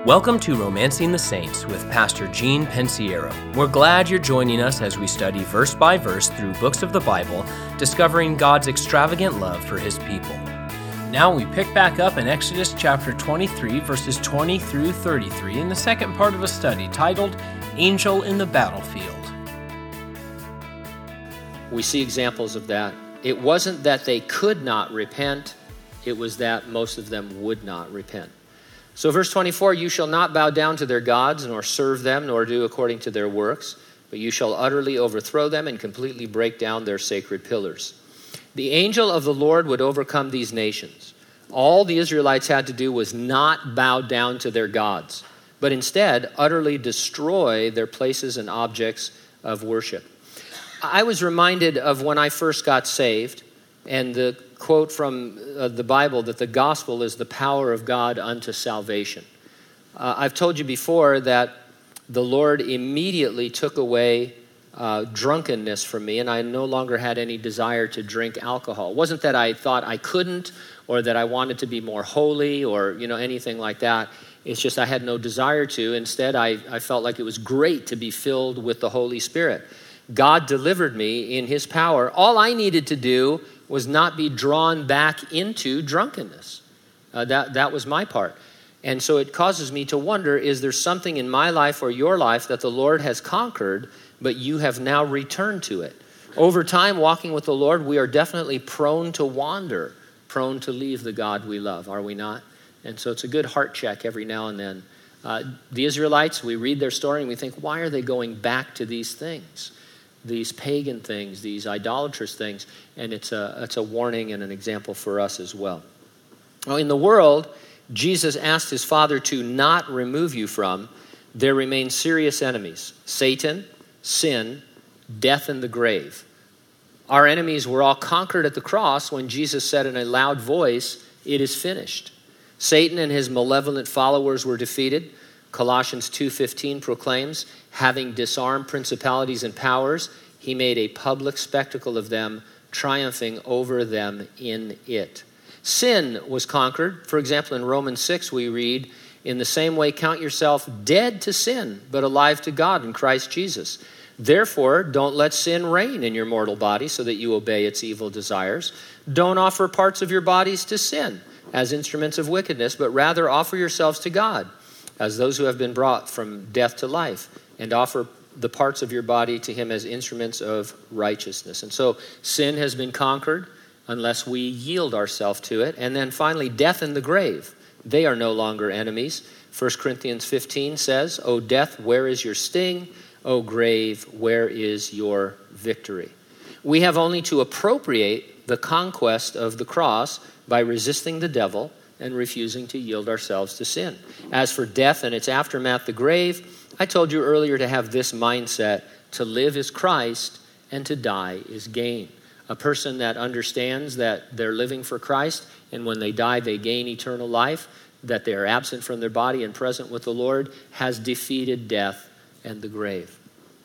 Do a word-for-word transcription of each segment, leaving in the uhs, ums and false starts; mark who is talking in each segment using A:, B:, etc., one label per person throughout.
A: Welcome to Romancing the Saints with Pastor Gene Pensiero. We're glad you're joining us as we study verse by verse through books of the Bible, discovering God's extravagant love for His people. Now we pick back up in Exodus chapter twenty-three, verses twenty through thirty-three, in the second part of a study titled Angel in the Battlefield.
B: We see examples of that. It wasn't that they could not repent, it was that most of them would not repent. So verse twenty-four, you shall not bow down to their gods, nor serve them, nor do according to their works, but you shall utterly overthrow them and completely break down their sacred pillars. The angel of the Lord would overcome these nations. All the Israelites had to do was not bow down to their gods, but instead utterly destroy their places and objects of worship. I was reminded of when I first got saved, and the quote from uh, the Bible that the gospel is the power of God unto salvation. Uh, I've told you before that the Lord immediately took away uh, drunkenness from me, and I no longer had any desire to drink alcohol. It wasn't that I thought I couldn't, or that I wanted to be more holy, or you know anything like that. It's just I had no desire to. Instead, I, I felt like it was great to be filled with the Holy Spirit. God delivered me in His power. All I needed to do was not be drawn back into drunkenness. Uh, that, that was my part. And so it causes me to wonder, is there something in my life or your life that the Lord has conquered, but you have now returned to it? Over time, walking with the Lord, we are definitely prone to wander, prone to leave the God we love, are we not? And so it's a good heart check every now and then. Uh, the Israelites, we read their story and we think, why are they going back to these things? These pagan things, these idolatrous things, and it's a it's a warning and an example for us as well. Now, in the world, Jesus asked His Father to not remove you from, there remain serious enemies: Satan, sin, death, and the grave. Our enemies were all conquered at the cross when Jesus said in a loud voice, "It is finished." Satan and his malevolent followers were defeated. Colossians two fifteen proclaims, having disarmed principalities and powers, He made a public spectacle of them, triumphing over them in it. Sin was conquered. For example, in Romans six we read, in the same way count yourself dead to sin, but alive to God in Christ Jesus. Therefore, don't let sin reign in your mortal body so that you obey its evil desires. Don't offer parts of your bodies to sin as instruments of wickedness, but rather offer yourselves to God as those who have been brought from death to life, and offer the parts of your body to Him as instruments of righteousness. And so sin has been conquered unless we yield ourselves to it. And then finally, death and the grave. They are no longer enemies. First Corinthians fifteen says, O death, where is your sting? O grave, where is your victory? We have only to appropriate the conquest of the cross by resisting the devil and refusing to yield ourselves to sin. As for death and its aftermath, the grave, I told you earlier to have this mindset: to live is Christ and to die is gain. A person that understands that they're living for Christ, and when they die they gain eternal life, that they are absent from their body and present with the Lord, has defeated death and the grave.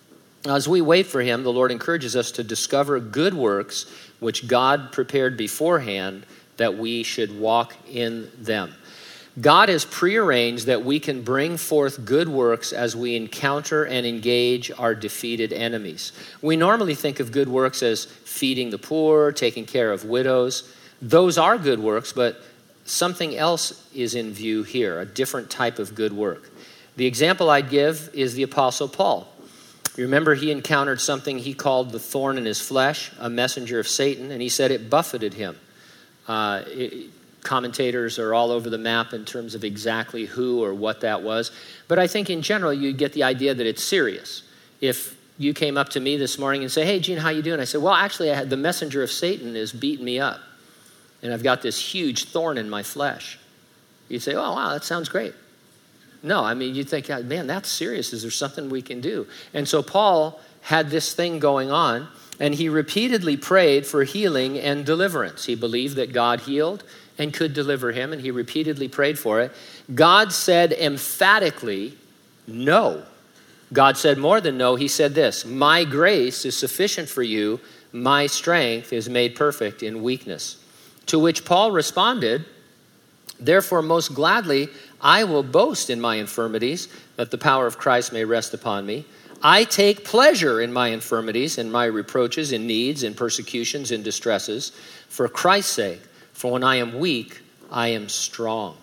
B: As we wait for Him, the Lord encourages us to discover good works which God prepared beforehand that we should walk in them. God has prearranged that we can bring forth good works as we encounter and engage our defeated enemies. We normally think of good works as feeding the poor, taking care of widows. Those are good works, but something else is in view here, a different type of good work. The example I'd give is the Apostle Paul. You remember he encountered something he called the thorn in his flesh, a messenger of Satan, and he said it buffeted him. Uh, it, commentators are all over the map in terms of exactly who or what that was. But I think in general, you get the idea that it's serious. If you came up to me this morning and say, hey, Gene, how you doing? I said, well, actually, I had, the messenger of Satan is beating me up. And I've got this huge thorn in my flesh. You'd say, oh, wow, that sounds great. No, I mean, you'd think, man, that's serious. Is there something we can do? And so Paul had this thing going on, and he repeatedly prayed for healing and deliverance. He believed that God healed and could deliver him, and he repeatedly prayed for it. God said emphatically, no. God said more than no. He said this: my grace is sufficient for you. My strength is made perfect in weakness. To which Paul responded, therefore most gladly I will boast in my infirmities, that the power of Christ may rest upon me. I take pleasure in my infirmities, in my reproaches, in needs, in persecutions, in distresses, for Christ's sake. For when I am weak, I am strong.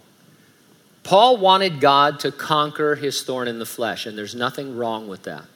B: Paul wanted God to conquer his thorn in the flesh, and there's nothing wrong with that.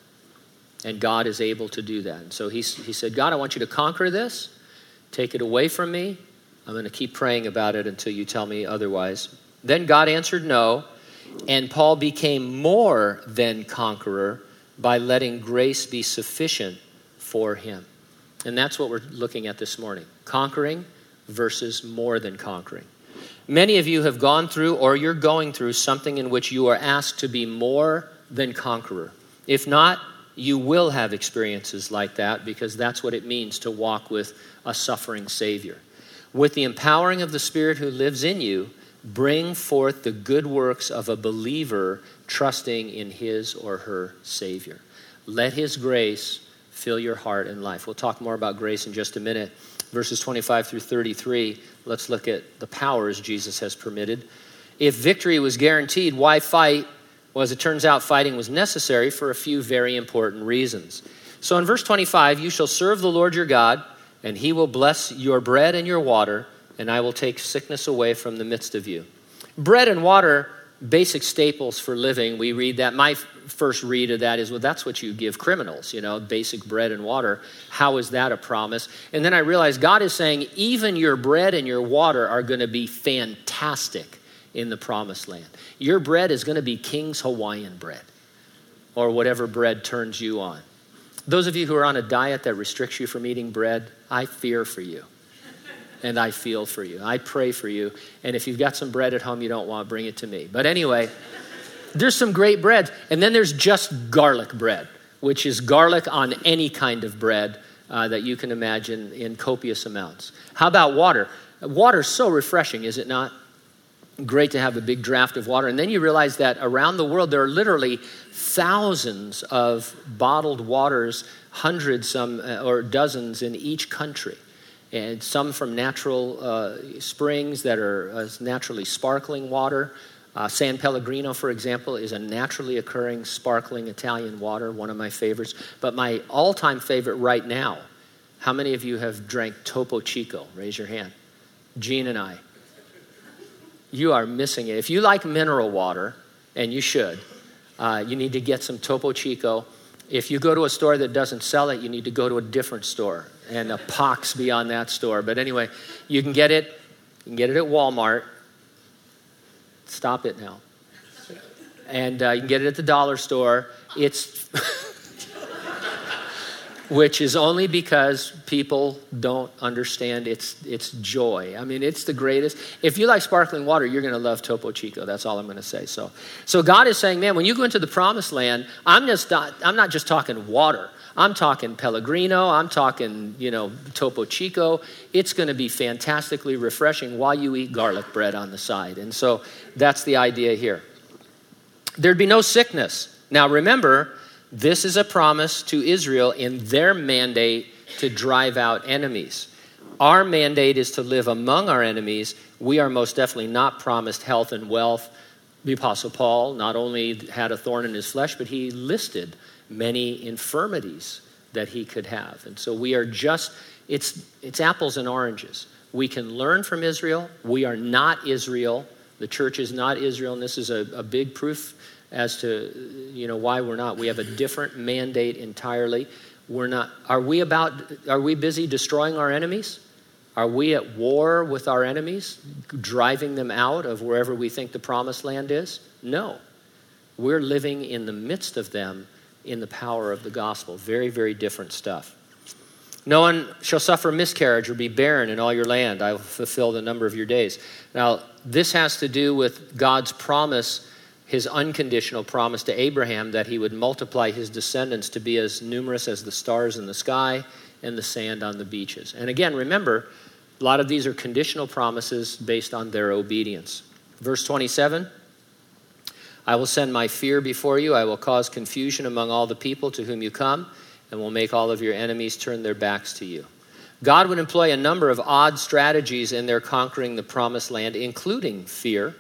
B: And God is able to do that. And so he, he said, God, I want you to conquer this. Take it away from me. I'm going to keep praying about it until you tell me otherwise. Then God answered no, and Paul became more than conqueror by letting grace be sufficient for him. And that's what we're looking at this morning. Conquering versus more than conquering. Many of you have gone through, or you're going through, something in which you are asked to be more than conqueror. If not, you will have experiences like that, because that's what it means to walk with a suffering Savior. With the empowering of the Spirit who lives in you, bring forth the good works of a believer trusting in his or her Savior. Let his grace fill your heart and life. We'll talk more about grace in just a minute. Verses twenty-five through thirty-three, let's look at the powers Jesus has permitted. If victory was guaranteed, why fight? Well, as it turns out, fighting was necessary for a few very important reasons. So in verse twenty-five, you shall serve the Lord your God, and he will bless your bread and your water, and I will take sickness away from the midst of you. Bread and water, basic staples for living. We read that. My first read of that is, well, that's what you give criminals, you know, basic bread and water. How is that a promise? And then I realized God is saying, even your bread and your water are going to be fantastic in the promised land. Your bread is going to be King's Hawaiian bread, or whatever bread turns you on. Those of you who are on a diet that restricts you from eating bread, I fear for you. And I feel for you. I pray for you. And if you've got some bread at home you don't want, bring it to me. But anyway, there's some great breads. And then there's just garlic bread, which is garlic on any kind of bread uh, that you can imagine in copious amounts. How about water? Water's so refreshing, is it not? Great to have a big draft of water. And then you realize that around the world there are literally thousands of bottled waters, hundreds some uh, or dozens in each country. And some from natural uh, springs that are uh, naturally sparkling water. Uh, San Pellegrino, for example, is a naturally occurring sparkling Italian water, one of my favorites. But my all-time favorite right now, how many of you have drank Topo Chico? Raise your hand. Gene and I. You are missing it. If you like mineral water, and you should, uh, you need to get some Topo Chico. If you go to a store that doesn't sell it, you need to go to a different store. And a pox be on that store. But anyway, you can get it. You can get it at Walmart. Stop it now. And uh, you can get it at the dollar store. It's, which is only because people don't understand its its joy. I mean, it's the greatest. If you like sparkling water, you're going to love Topo Chico. That's all I'm going to say. So, so God is saying, man, when you go into the promised land, I'm just not, I'm not just talking water. I'm talking Pellegrino. I'm talking, you know, Topo Chico. It's going to be fantastically refreshing while you eat garlic bread on the side. And so that's the idea here. There'd be no sickness. Now remember, this is a promise to Israel in their mandate to drive out enemies. Our mandate is to live among our enemies. We are most definitely not promised health and wealth. The Apostle Paul not only had a thorn in his flesh, but he listed many infirmities that he could have. And so we are just, it's it's apples and oranges. We can learn from Israel. We are not Israel. The church is not Israel, and this is a, a big proof as to, you know, why we're not. We have a different mandate entirely. We're not, are we about, are we busy destroying our enemies? Are we at war with our enemies, driving them out of wherever we think the promised land is? No. We're living in the midst of them in the power of the gospel. Very, very different stuff. No one shall suffer miscarriage or be barren in all your land. I will fulfill the number of your days. Now, this has to do with God's promise, his unconditional promise to Abraham that he would multiply his descendants to be as numerous as the stars in the sky and the sand on the beaches. And again, remember, a lot of these are conditional promises based on their obedience. Verse twenty-seven, I will send my fear before you. I will cause confusion among all the people to whom you come, and will make all of your enemies turn their backs to you. God would employ a number of odd strategies in their conquering the promised land, including fear.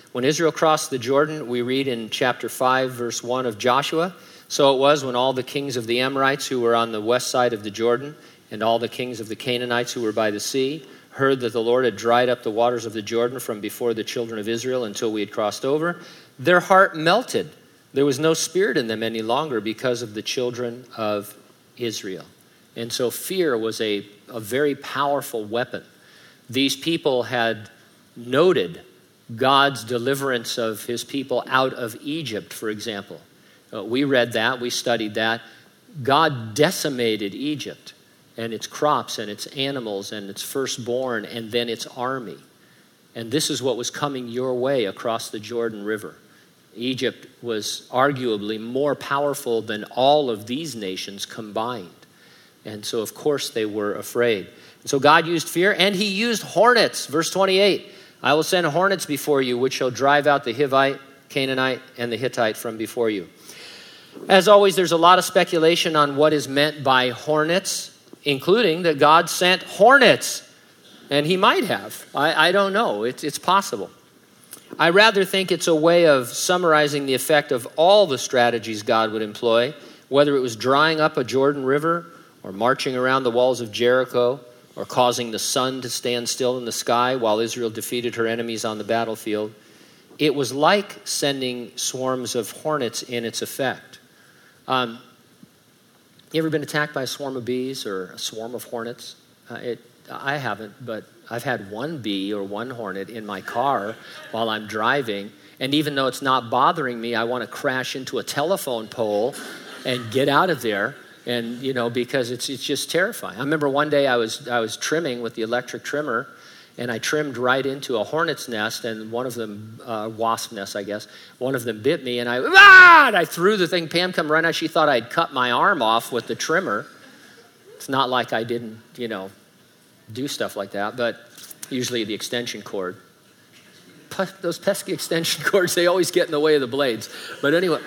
B: When Israel crossed the Jordan, we read in chapter five, verse one of Joshua, so it was when all the kings of the Amorites who were on the west side of the Jordan and all the kings of the Canaanites who were by the sea heard that the Lord had dried up the waters of the Jordan from before the children of Israel until we had crossed over, their heart melted. There was no spirit in them any longer because of the children of Israel. And so fear was a, a very powerful weapon. These people had noted God's deliverance of his people out of Egypt, for example. Uh, we read that, we studied that. God decimated Egypt and its crops and its animals and its firstborn and then its army. And this is what was coming your way across the Jordan River. Egypt was arguably more powerful than all of these nations combined. And so, of course, they were afraid. And so God used fear, and he used hornets. Verse twenty-eight, I will send hornets before you, which shall drive out the Hivite, Canaanite, and the Hittite from before you. As always, there's a lot of speculation on what is meant by hornets, including that God sent hornets. And he might have. I, I don't know. It's, it's possible. I rather think it's a way of summarizing the effect of all the strategies God would employ, whether it was drying up a Jordan River or marching around the walls of Jericho or causing the sun to stand still in the sky while Israel defeated her enemies on the battlefield. It was like sending swarms of hornets in its effect. Um, you ever been attacked by a swarm of bees or a swarm of hornets? Uh, it, I haven't, but I've had one bee or one hornet in my car while I'm driving. And even though it's not bothering me, I want to crash into a telephone pole and get out of there. And, you know, because it's it's just terrifying. I remember one day I was I was trimming with the electric trimmer, and I trimmed right into a hornet's nest, and one of them, uh, wasp nest, I guess, one of them bit me, and I, ah! And I threw the thing. Pam come right out. She thought I'd cut my arm off with the trimmer. It's not like I didn't, you know, do stuff like that, but usually the extension cord. Those pesky extension cords, they always get in the way of the blades. But anyway,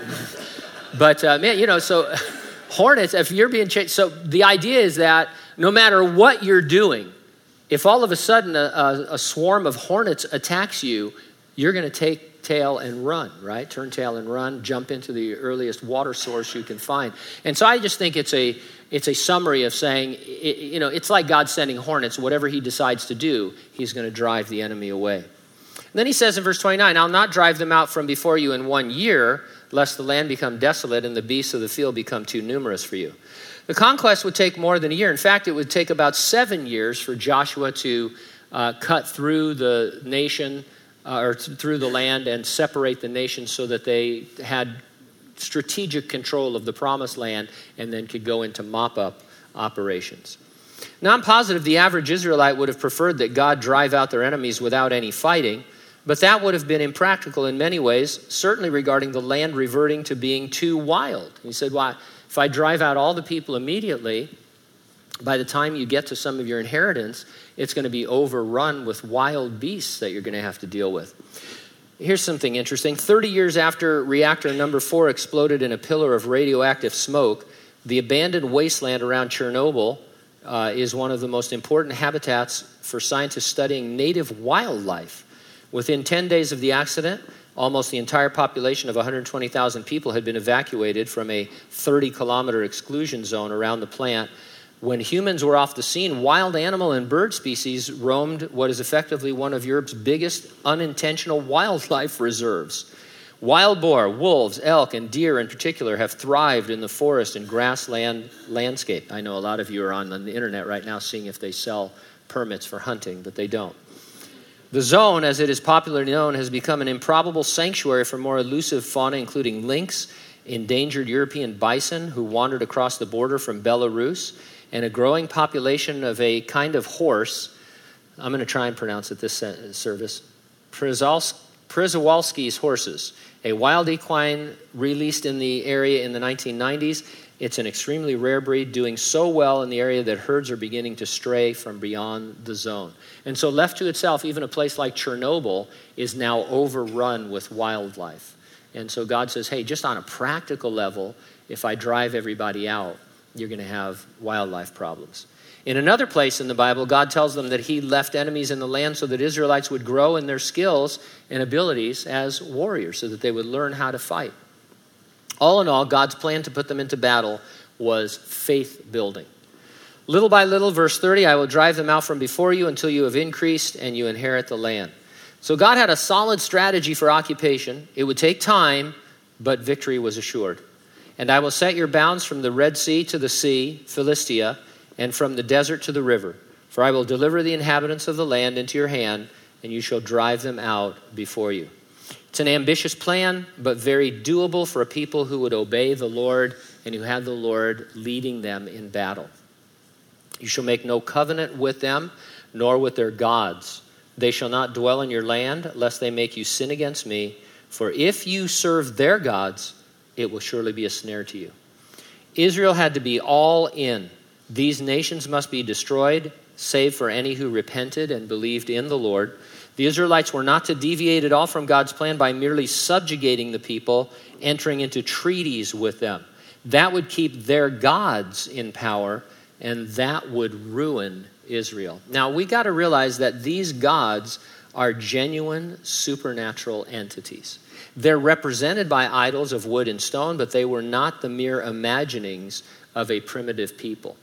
B: but uh, man, you know, so hornets, if you're being chased, so the idea is that no matter what you're doing, if all of a sudden a, a, a swarm of hornets attacks you, you're going to take tail and run, right? Turn tail and run, jump into the earliest water source you can find. And so I just think it's a it's a summary of saying, it, you know, it's like God sending hornets. Whatever he decides to do, he's going to drive the enemy away. And then he says in verse twenty-nine, I'll not drive them out from before you in one year, lest the land become desolate and the beasts of the field become too numerous for you. The conquest would take more than a year. In fact, it would take about seven years for Joshua to uh, cut through the nation uh, or th- through the land and separate the nation so that they had strategic control of the promised land and then could go into mop-up operations. Now, I'm positive the average Israelite would have preferred that God drive out their enemies without any fighting, but that would have been impractical in many ways, certainly regarding the land reverting to being too wild. He said, well, if I drive out all the people immediately, by the time you get to some of your inheritance, it's going to be overrun with wild beasts that you're going to have to deal with. Here's something interesting. thirty years after reactor number four exploded in a pillar of radioactive smoke, the abandoned wasteland around Chernobyl uh, is one of the most important habitats for scientists studying native wildlife. Within ten days of the accident, almost the entire population of one hundred twenty thousand people had been evacuated from a thirty kilometer exclusion zone around the plant. When humans were off the scene, wild animal and bird species roamed what is effectively one of Europe's biggest unintentional wildlife reserves. Wild boar, wolves, elk, and deer in particular have thrived in the forest and grassland landscape. I know a lot of you are on the internet right now seeing if they sell permits for hunting, but they don't. The zone, as it is popularly known, has become an improbable sanctuary for more elusive fauna, including lynx, endangered European bison who wandered across the border from Belarus, and a growing population of a kind of horse. I'm going to try and pronounce it this service. Przewalski's horses, a wild equine released in the area in the nineteen nineties. It's an extremely rare breed, doing so well in the area that herds are beginning to stray from beyond the zone. And so left to itself, even a place like Chernobyl is now overrun with wildlife. And so God says, hey, just on a practical level, if I drive everybody out, you're going to have wildlife problems. In another place in the Bible, God tells them that he left enemies in the land so that Israelites would grow in their skills and abilities as warriors, so that they would learn how to fight. All in all, God's plan to put them into battle was faith building. Little by little, verse thirty, I will drive them out from before you until you have increased and you inherit the land. So God had a solid strategy for occupation. It would take time, but victory was assured. And I will set your bounds from the Red Sea to the sea, Philistia, and from the desert to the river. For I will deliver the inhabitants of the land into your hand, and you shall drive them out before you. It's an ambitious plan, but very doable for a people who would obey the Lord and who had the Lord leading them in battle. You shall make no covenant with them, nor with their gods. They shall not dwell in your land, lest they make you sin against me. For if you serve their gods, it will surely be a snare to you. Israel had to be all in. These nations must be destroyed, save for any who repented and believed in the Lord. The Israelites were not to deviate at all from God's plan by merely subjugating the people, entering into treaties with them. That would keep their gods in power, and that would ruin Israel. Now, we got to realize that these gods are genuine supernatural entities. They're represented by idols of wood and stone, but they were not the mere imaginings of a primitive people.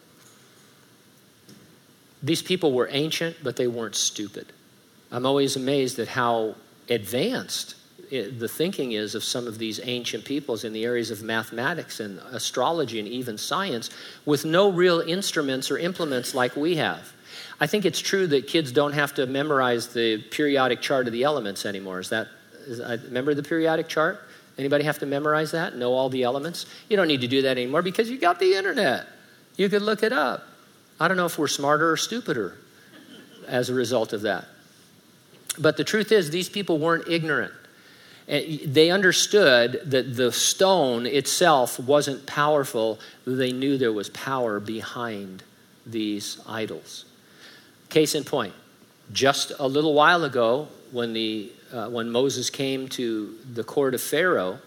B: These people were ancient, but they weren't stupid. I'm always amazed at how advanced it, the thinking is of some of these ancient peoples in the areas of mathematics and astrology and even science, with no real instruments or implements like we have. I think it's true that kids don't have to memorize the periodic chart of the elements anymore. Is that, is, I remember the periodic chart? Anybody have to memorize that? Know all the elements? You don't need to do that anymore because you got the internet. You could look it up. I don't know if we're smarter or stupider as a result of that. But the truth is, these people weren't ignorant. They understood that the stone itself wasn't powerful. They knew there was power behind these idols. Case in point, just a little while ago, when the uh, when Moses came to the court of Pharaoh,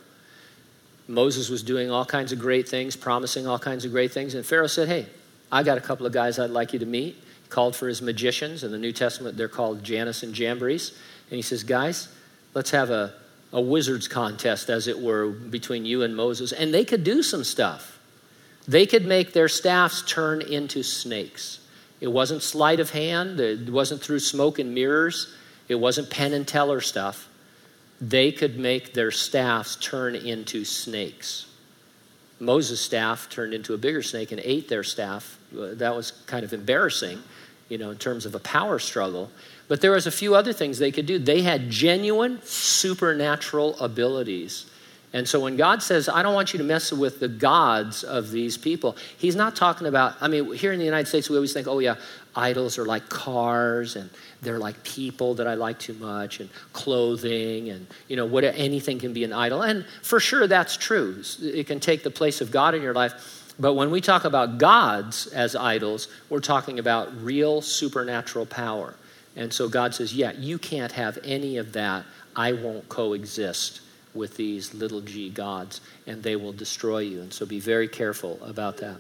B: Moses was doing all kinds of great things, promising all kinds of great things, and Pharaoh said, hey, I got a couple of guys I'd like you to meet. He called for his magicians. In the New Testament, they're called Jannes and Jambres. And he says, guys, let's have a, a wizard's contest, as it were, between you and Moses. And they could do some stuff. They could make their staffs turn into snakes. It wasn't sleight of hand. It wasn't through smoke and mirrors. It wasn't Penn and Teller stuff. They could make their staffs turn into snakes. Moses' staff turned into a bigger snake and ate their staff. That was kind of embarrassing, you know, in terms of a power struggle. But there was a few other things they could do. They had genuine supernatural abilities. And so when God says, I don't want you to mess with the gods of these people, he's not talking about, I mean, here in the United States, we always think, oh yeah, idols are like cars and they're like people that I like too much and clothing and, you know, what anything can be an idol. And for sure, that's true. It can take the place of God in your life. But when we talk about gods as idols, we're talking about real supernatural power. And so God says, yeah, you can't have any of that. I won't coexist with these little g gods, and they will destroy you. And so be very careful about that.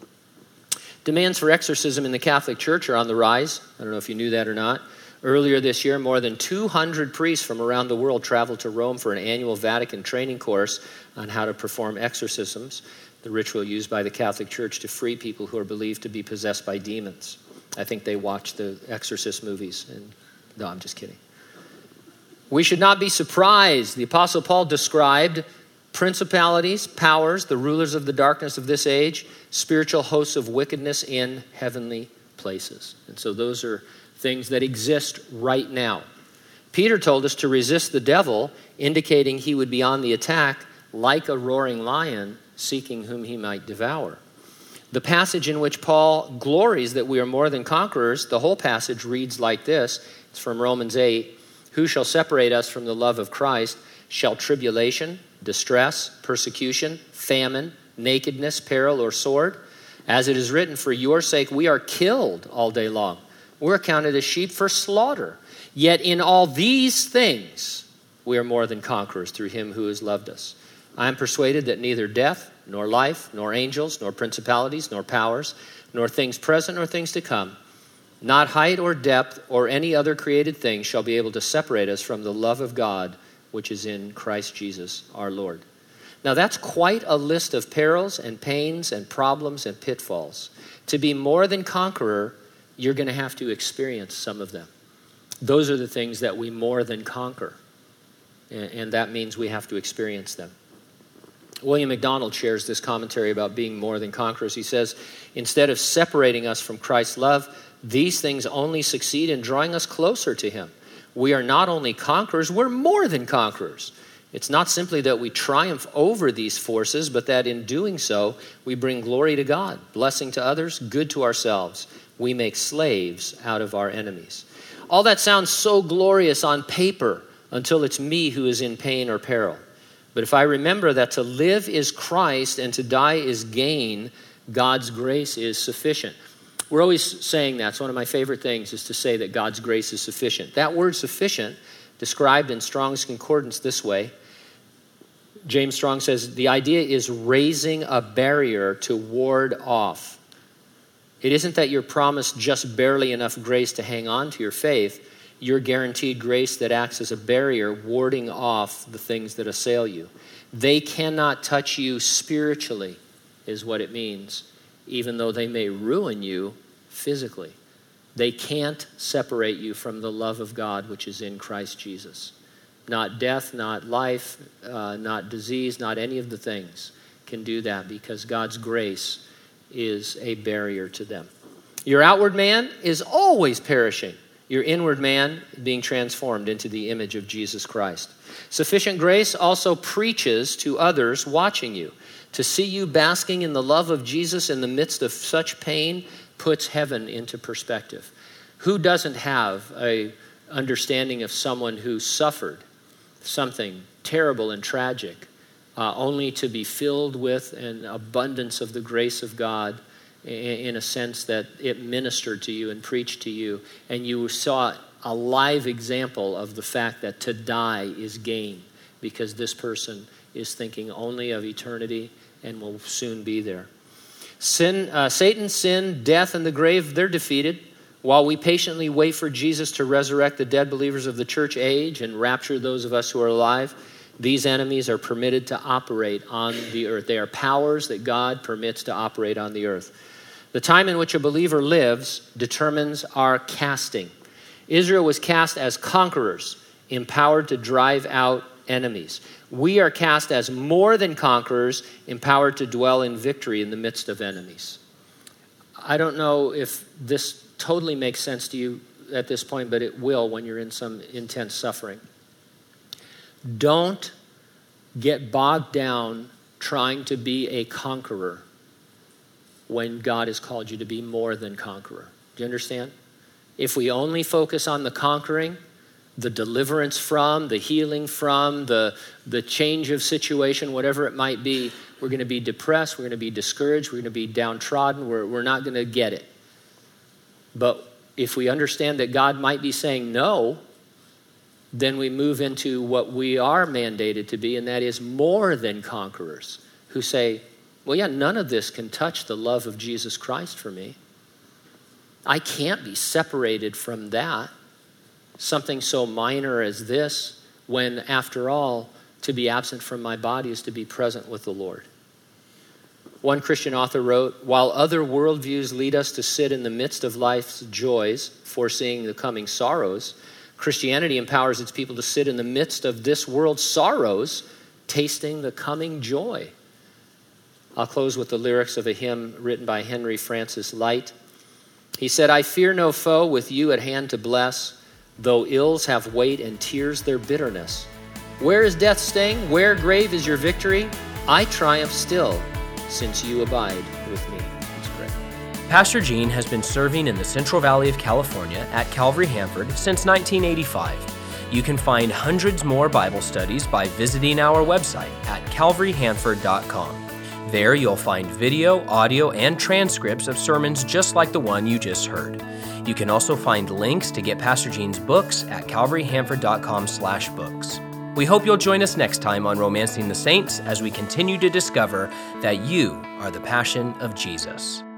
B: Demands for exorcism in the Catholic Church are on the rise. I don't know if you knew that or not. Earlier this year, more than two hundred priests from around the world traveled to Rome for an annual Vatican training course on how to perform exorcisms, the ritual used by the Catholic Church to free people who are believed to be possessed by demons. I think they watch the Exorcist movies. And no, I'm just kidding. We should not be surprised. The Apostle Paul described principalities, powers, the rulers of the darkness of this age, spiritual hosts of wickedness in heavenly places. And so those are things that exist right now. Peter told us to resist the devil, indicating he would be on the attack like a roaring lion, seeking whom he might devour. The passage in which Paul glories that we are more than conquerors, the whole passage reads like this. It's from Romans eight. Who shall separate us from the love of Christ? Shall tribulation, distress, persecution, famine, nakedness, peril, or sword? As it is written, for your sake we are killed all day long. We're accounted as sheep for slaughter. Yet in all these things we are more than conquerors through him who has loved us. I am persuaded that neither death, nor life, nor angels, nor principalities, nor powers, nor things present nor things to come, not height or depth or any other created thing shall be able to separate us from the love of God which is in Christ Jesus our Lord. Now that's quite a list of perils and pains and problems and pitfalls. To be more than conqueror, you're going to have to experience some of them. Those are the things that we more than conquer. And that means we have to experience them. William MacDonald shares this commentary about being more than conquerors. He says, instead of separating us from Christ's love, these things only succeed in drawing us closer to him. We are not only conquerors, we're more than conquerors. It's not simply that we triumph over these forces, but that in doing so, we bring glory to God, blessing to others, good to ourselves. We make slaves out of our enemies. All that sounds so glorious on paper until it's me who is in pain or peril. But if I remember that to live is Christ and to die is gain, God's grace is sufficient. We're always saying that. It's one of my favorite things is to say that God's grace is sufficient. That word sufficient, described in Strong's Concordance this way, James Strong says, the idea is raising a barrier to ward off. It isn't that you're promised just barely enough grace to hang on to your faith. You're guaranteed grace that acts as a barrier, warding off the things that assail you. They cannot touch you spiritually, is what it means, even though they may ruin you physically. They can't separate you from the love of God, which is in Christ Jesus. Not death, not life, uh, not disease, not any of the things can do that because God's grace is a barrier to them. Your outward man is always perishing. Your inward man being transformed into the image of Jesus Christ. Sufficient grace also preaches to others watching you. To see you basking in the love of Jesus in the midst of such pain puts heaven into perspective. Who doesn't have an understanding of someone who suffered something terrible and tragic, uh, only to be filled with an abundance of the grace of God in a sense that it ministered to you and preached to you, and you saw a live example of the fact that to die is gain because this person is thinking only of eternity and will soon be there. Sin, uh, Satan, sin, death, and the grave, they're defeated. While we patiently wait for Jesus to resurrect the dead believers of the church age and rapture those of us who are alive, these enemies are permitted to operate on the earth. They are powers that God permits to operate on the earth. The time in which a believer lives determines our casting. Israel was cast as conquerors, empowered to drive out enemies. We are cast as more than conquerors, empowered to dwell in victory in the midst of enemies. I don't know if this totally makes sense to you at this point, but it will when you're in some intense suffering. Don't get bogged down trying to be a conqueror when God has called you to be more than conqueror. Do you understand? If we only focus on the conquering, the deliverance from, the healing from, the, the change of situation, whatever it might be, we're going to be depressed, we're going to be discouraged, we're going to be downtrodden, we're, we're not going to get it. But if we understand that God might be saying no, then we move into what we are mandated to be, and that is more than conquerors who say, well, yeah, none of this can touch the love of Jesus Christ for me. I can't be separated from that, something so minor as this, when after all, to be absent from my body is to be present with the Lord. One Christian author wrote, while other worldviews lead us to sit in the midst of life's joys, foreseeing the coming sorrows, Christianity empowers its people to sit in the midst of this world's sorrows, tasting the coming joy. I'll close with the lyrics of a hymn written by Henry Francis Lyte. He said, I fear no foe with you at hand to bless, though ills have weight and tears their bitterness. Where is death's sting? Where, grave, is your victory? I triumph still, since you abide with me. Let's pray.
A: Pastor Gene has been serving in the Central Valley of California at Calvary Hanford since nineteen eighty-five. You can find hundreds more Bible studies by visiting our website at calvary hanford dot com. There you'll find video, audio, and transcripts of sermons just like the one you just heard. You can also find links to get Pastor Gene's books at calvary hanford dot com slash books. We hope you'll join us next time on Romancing the Saints as we continue to discover that you are the passion of Jesus.